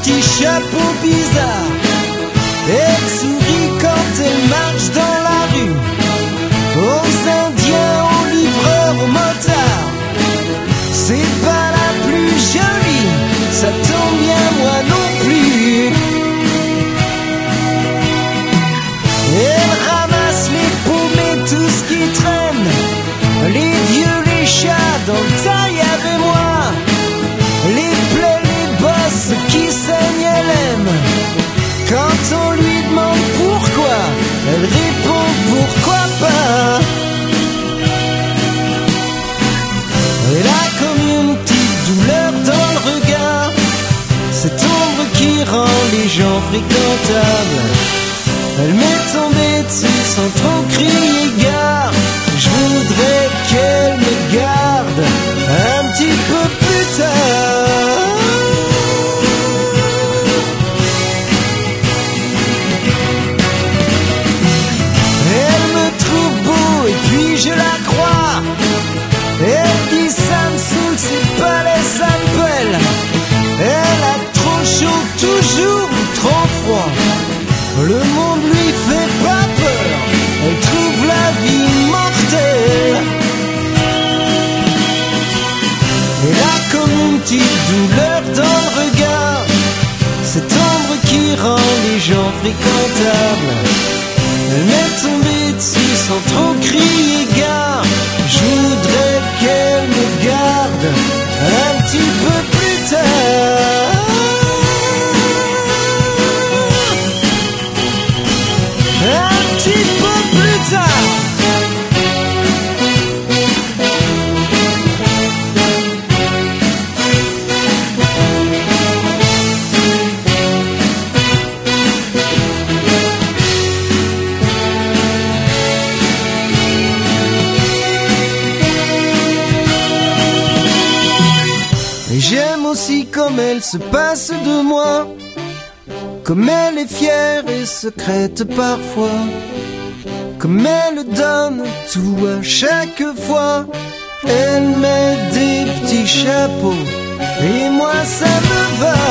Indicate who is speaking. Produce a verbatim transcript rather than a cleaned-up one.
Speaker 1: petit chapeau bizarre. Elle sourit quand elle marche dans la rue, aux Indiens, aux livreurs, aux motards. C'est pas la plus jolie, ça tombe bien, moi non plus. Elle ramasse les paumés, tout ce qui traîne, les vieux, les chats dans le taille avec moi, les plaies, les bosses qui saignent, elle aime. Quand on lui demande pourquoi, elle répond pourquoi pas. Elle a comme une petite douleur dans le regard, cette ombre qui rend les gens fréquentables. Elle m'est tombée dessus sans trop crier gare. Je voudrais qu'elle me garde un petit peu plus tard. Elle me trouve beau et puis je la crois. Elle dit ça me saoule, c'est pas les samples. Elle a trop chaud toujours ou trop froid. Le monde lui fait pas peur, elle trouve la vie mortelle. Elle a comme une petite douleur dans le regard, cette ombre qui rend les gens fréquentables. Elle m'est tombée dessus sans trop crier gare. Je voudrais qu'elle me garde un petit peu plus tard. Un petit peu plus tard. Et j'aime aussi comme elle se passe de moi, comme elle est fière et secrète parfois, comme elle donne tout à chaque fois. Elle met des petits chapeaux et moi ça me va.